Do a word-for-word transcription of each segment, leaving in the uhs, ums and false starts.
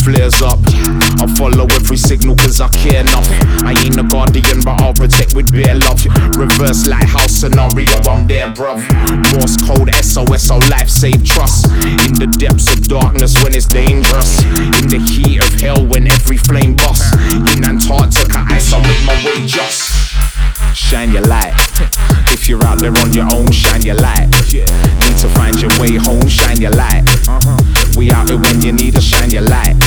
flares up. I'll follow every signal cause I care enough. I ain't a guardian but I'll protect with bare love. Reverse lighthouse scenario, I'm there bruv. Morse code, S O S, our life save trust. In the depths of darkness when it's dangerous. In the heat of hell when every flame busts. In Antarctica ice I'll make my way just. Shine your light. If you're out there on your own, shine your light. Need to find your way home, shine your light. We out here when you need us, shine your light.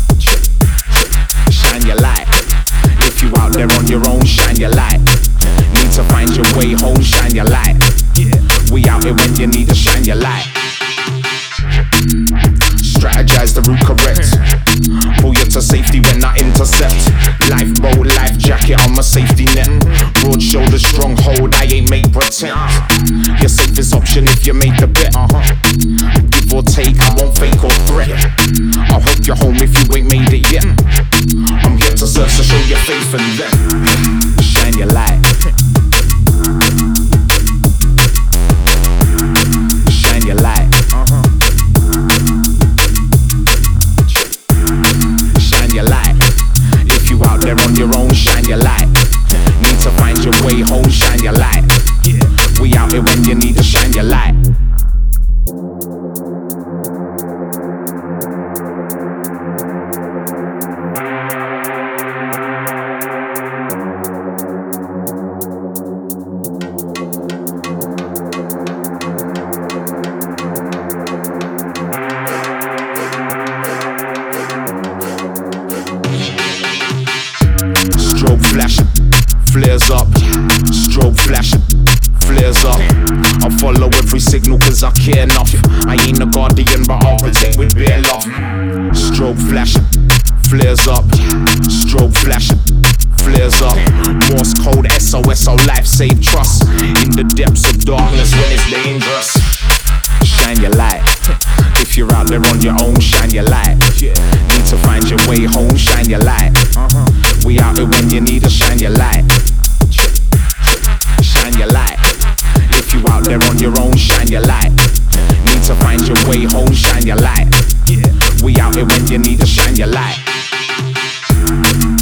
Shine your light. If you out there on your own, shine your light. Need to find your way home, shine your light. We out here when you need us, shine your light. Strategize the route correct. Pull you to safety when I intercept. Lifeboat, life jacket on my safety net. Broad shoulders, strong hold, I ain't made pretend. Your safest option if you make the bet. Give or take, I won't fake or threat. I'll help you home if you ain't made it yet. I'm here to serve, so show your faith and then shine your light. Shine your light. Shine your light. If you out there on your own, shine your light. Need to find your way home, shine your light. We out here when you need to shine your light. Strobe flashing, flares up. Strobe flashing, flares up. I'll follow every signal cause I care enough. I ain't a guardian but I'll protect with bare love. Strobe flashing, flares up. Strobe flashing, flares up. Morse code, S O S, our life save trust. In the depths of darkness when it's dangerous. Shine your light. If you're out there on your own, shine your light. Need to find your way home, shine your light. We out here when you need us, shine your light. Shine your light. If you out there on your own, shine your light. Need to find your way home, shine your light. We out here when you need us, shine your light.